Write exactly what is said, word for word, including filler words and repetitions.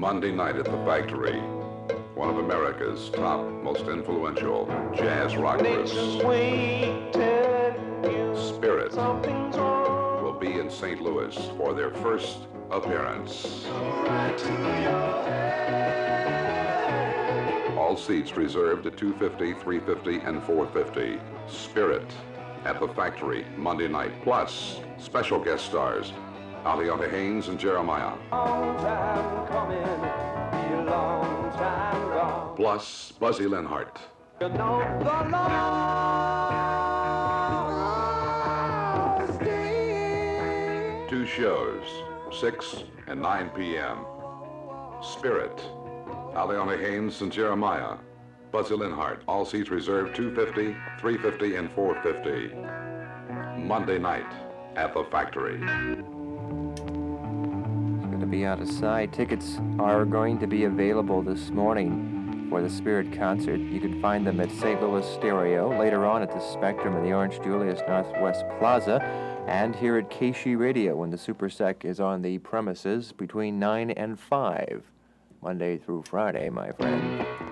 Monday night at the Factory. One of America's top, most influential jazz rock groups, Spirit, will be in Saint Louis for their first appearance. All seats reserved at two fifty, three fifty, and four fifty. Spirit at the Factory, Monday night. Plus, special guest stars, Aliota Haynes and Jeremiah. Plus, Buzzy Linhart. You know Two shows, six and nine p m Spirit, Aliota Haynes and Jeremiah. Buzzy Linhart. All seats reserved two fifty, three fifty, and four fifty. Monday night at the Factory. To be out of sight. Tickets are going to be available this morning for the Spirit concert. You can find them at Saint Louis Stereo, later on at the Spectrum in the Orange Julius Northwest Plaza, and here at K S H E Radio when the Super Sec is on the premises between nine and five, Monday through Friday, my friend.